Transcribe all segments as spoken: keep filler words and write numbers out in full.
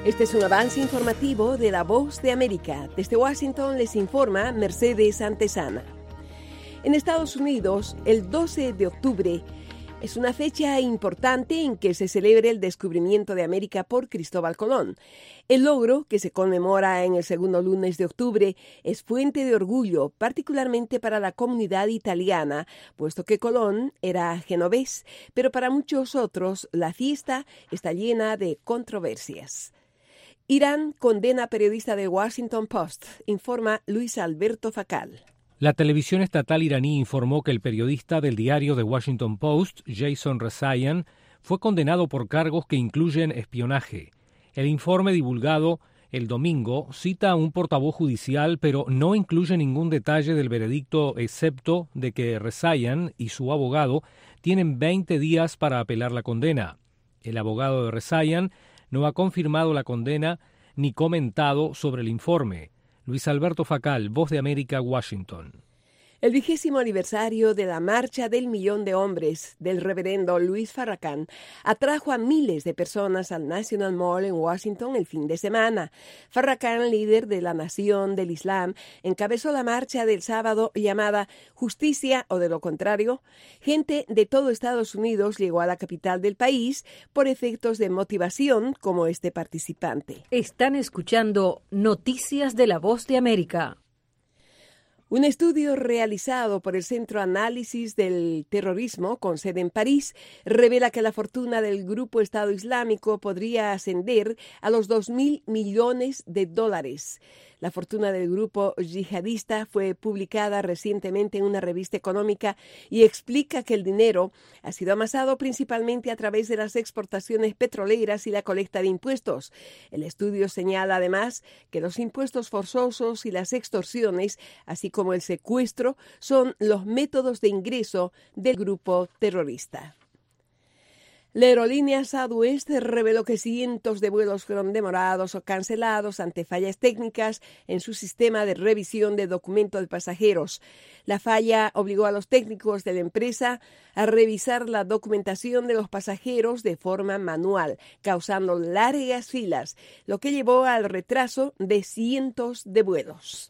Este es un avance informativo de La Voz de América. Desde Washington les informa Mercedes Antesana. En Estados Unidos, el doce de octubre es una fecha importante en que se celebra el descubrimiento de América por Cristóbal Colón. El logro, que se conmemora en el segundo lunes de octubre, es fuente de orgullo, particularmente para la comunidad italiana, puesto que Colón era genovés, pero para muchos otros la fiesta está llena de controversias. Irán condena a periodista de Washington Post, informa Luis Alberto Facal. La televisión estatal iraní informó que el periodista del diario The Washington Post, Jason Rezaian, fue condenado por cargos que incluyen espionaje. El informe divulgado el domingo cita a un portavoz judicial, pero no incluye ningún detalle del veredicto, excepto de que Rezaian y su abogado tienen veinte días para apelar la condena. El abogado de Rezaian no ha confirmado la condena ni comentado sobre el informe. Luis Alberto Facal, Voz de América, Washington. El vigésimo aniversario de la Marcha del Millón de Hombres del reverendo Louis Farrakhan atrajo a miles de personas al National Mall en Washington el fin de semana. Farrakhan, líder de la Nación del Islam, encabezó la marcha del sábado llamada Justicia o de lo contrario. Gente de todo Estados Unidos llegó a la capital del país por efectos de motivación como este participante. Están escuchando Noticias de la Voz de América. Un estudio realizado por el Centro Análisis del Terrorismo, con sede en París, revela que la fortuna del grupo Estado Islámico podría ascender a los dos mil millones de dólares. La fortuna del grupo yihadista fue publicada recientemente en una revista económica y explica que el dinero ha sido amasado principalmente a través de las exportaciones petroleras y la colecta de impuestos. El estudio señala además que los impuestos forzosos y las extorsiones, así como el secuestro, son los métodos de ingreso del grupo terrorista. La aerolínea Southwest reveló que cientos de vuelos fueron demorados o cancelados ante fallas técnicas en su sistema de revisión de documentos de pasajeros. La falla obligó a los técnicos de la empresa a revisar la documentación de los pasajeros de forma manual, causando largas filas, lo que llevó al retraso de cientos de vuelos.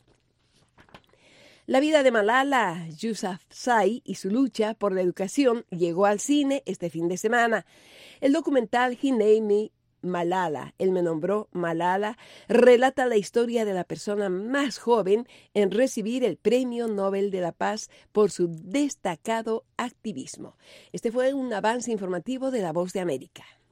La vida de Malala Yousafzai y su lucha por la educación llegó al cine este fin de semana. El documental He Named Me Malala, Él me nombró Malala, relata la historia de la persona más joven en recibir el Premio Nobel de la Paz por su destacado activismo. Este fue un avance informativo de La Voz de América.